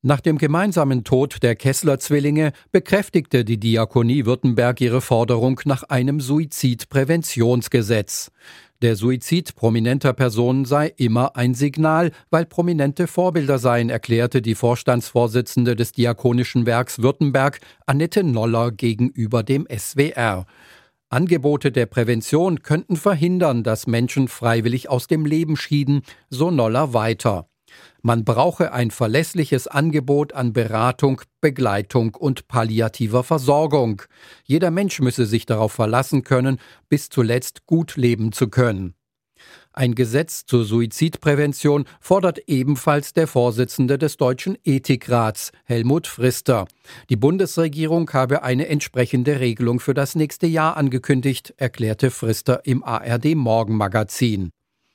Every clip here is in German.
Nach dem gemeinsamen Tod der Kessler-Zwillinge bekräftigte die Diakonie Württemberg ihre Forderung nach einem Suizidpräventionsgesetz. Der Suizid prominenter Personen sei immer ein Signal, weil prominente Vorbilder seien, erklärte die Vorstandsvorsitzende des Diakonischen Werks Württemberg, Annette Noller, gegenüber dem SWR. Angebote der Prävention könnten verhindern, dass Menschen freiwillig aus dem Leben schieden, so Noller weiter. Man brauche ein verlässliches Angebot an Beratung, Begleitung und palliativer Versorgung. Jeder Mensch müsse sich darauf verlassen können, bis zuletzt gut leben zu können. Ein Gesetz zur Suizidprävention fordert ebenfalls der Vorsitzende des Deutschen Ethikrats, Helmut Frister. Die Bundesregierung habe eine entsprechende Regelung für das nächste Jahr angekündigt, erklärte Frister im ARD-Morgenmagazin.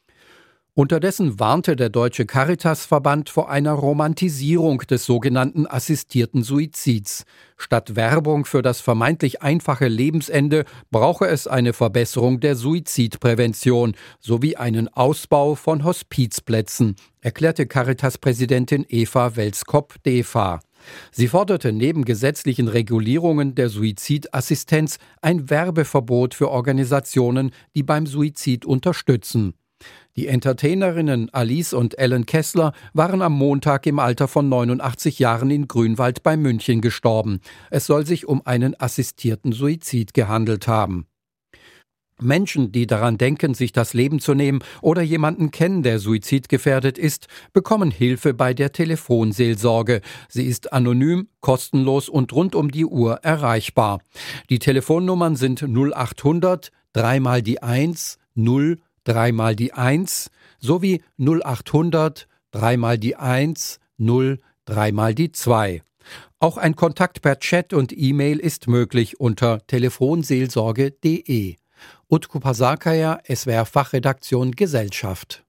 Unterdessen warnte der Deutsche Caritasverband vor einer Romantisierung des sogenannten assistierten Suizids. Statt Werbung für das vermeintlich einfache Lebensende brauche es eine Verbesserung der Suizidprävention sowie einen Ausbau von Hospizplätzen, erklärte Caritas-Präsidentin Eva Welskop-Defa. Sie forderte neben gesetzlichen Regulierungen der Suizidassistenz ein Werbeverbot für Organisationen, die beim Suizid unterstützen. Die Entertainerinnen Alice und Ellen Kessler waren am Montag im Alter von 89 Jahren in Grünwald bei München gestorben. Es soll sich um einen assistierten Suizid gehandelt haben. Menschen, die daran denken, sich das Leben zu nehmen oder jemanden kennen, der suizidgefährdet ist, bekommen Hilfe bei der Telefonseelsorge. Sie ist anonym, kostenlos und rund um die Uhr erreichbar. Die Telefonnummern sind 0800 3 mal die 1 0 3 mal die 1 sowie 0800 3 mal die 1 0 3 mal die 2. Auch ein Kontakt per Chat und E-Mail ist möglich unter telefonseelsorge.de. Utku Pasarkaya, SWR Fachredaktion Gesellschaft.